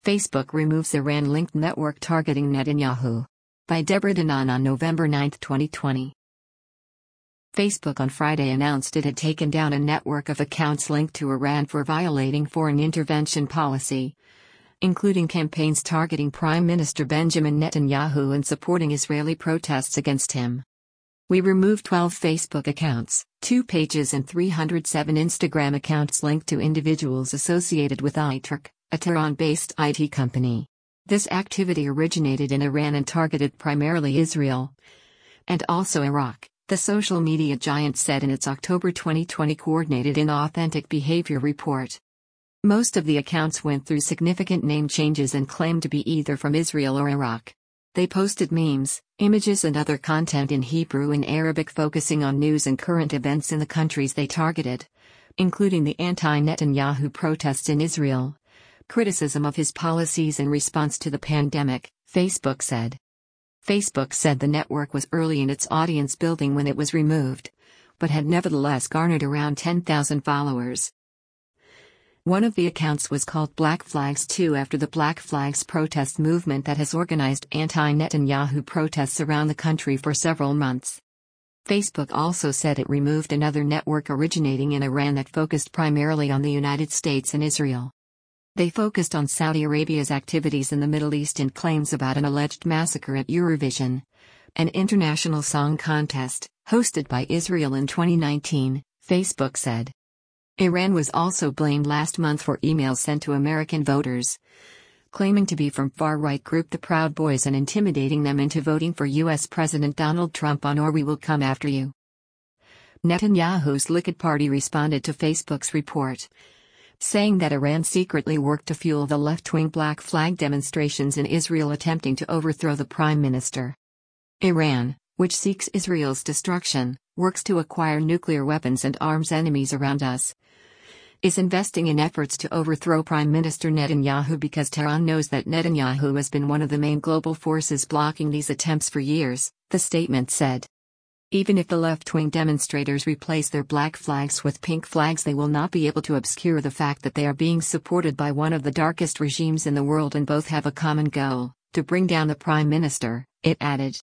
Facebook removes Iran-linked network targeting Netanyahu. By Deborah Danan on November 9, 2020. Facebook on Friday announced it had taken down a network of accounts linked to Iran for violating foreign intervention policy, including campaigns targeting Prime Minister Benjamin Netanyahu and supporting Israeli protests against him. We removed 12 Facebook accounts, 2 pages and 307 Instagram accounts linked to individuals associated with iTurk, a Tehran-based IT company. This activity originated in Iran and targeted primarily Israel and also Iraq, the social media giant said in its October 2020 Coordinated Inauthentic Behavior report. Most of the accounts went through significant name changes and claimed to be either from Israel or Iraq. They posted memes, images and other content in Hebrew and Arabic focusing on news and current events in the countries they targeted, including the anti-Netanyahu protests in Israel. Criticism of his policies in response to the pandemic, Facebook said. Facebook said the network was early in its audience building when it was removed, but had nevertheless garnered around 10,000 followers. One of the accounts was called Black Flags 2 after the Black Flags protest movement that has organized anti-Netanyahu protests around the country for several months. Facebook also said it removed another network originating in Iran that focused primarily on the United States and Israel. They focused on Saudi Arabia's activities in the Middle East and claims about an alleged massacre at Eurovision, an international song contest, hosted by Israel in 2019, Facebook said. Iran was also blamed last month for emails sent to American voters, claiming to be from far-right group the Proud Boys and intimidating them into voting for U.S. President Donald Trump on "or we will come after you." Netanyahu's Likud party responded to Facebook's report, saying that Iran secretly worked to fuel the left-wing Black Flag demonstrations in Israel attempting to overthrow the prime minister. Iran, which seeks Israel's destruction, works to acquire nuclear weapons and arms enemies around us, is investing in efforts to overthrow Prime Minister Netanyahu because Tehran knows that Netanyahu has been one of the main global forces blocking these attempts for years, the statement said. Even if the left-wing demonstrators replace their black flags with pink flags, they will not be able to obscure the fact that they are being supported by one of the darkest regimes in the world and both have a common goal, to bring down the prime minister, it added.